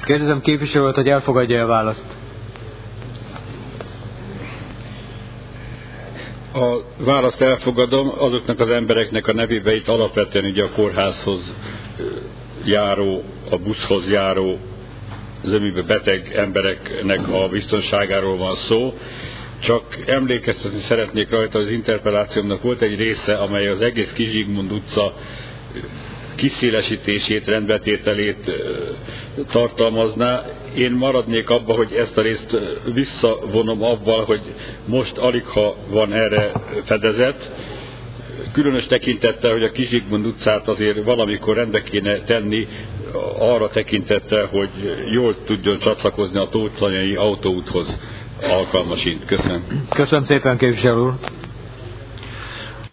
Kérdezem képviselőt, hogy elfogadja a választ. A választ elfogadom, azoknak az embereknek a nevében itt alapvetően ugye a kórházhoz járó, a buszhoz járó, zömében beteg embereknek a biztonságáról van szó. Csak emlékeztetni szeretnék rajta, hogy az interpellációmnak volt egy része, amely az egész Kizsigmond utca kiszélesítését, rendbetételét tartalmazná. Én maradnék abba, hogy ezt a részt visszavonom avval, hogy most aligha van erre fedezet. Különös tekintettel, hogy a Kizsigmond utcát azért valamikor rendbe kéne tenni, arra tekintettel, hogy jól tudjon csatlakozni a Tóth Tanyai autóúthoz alkalmasint. Köszönöm. Köszönöm szépen, képviselő úr.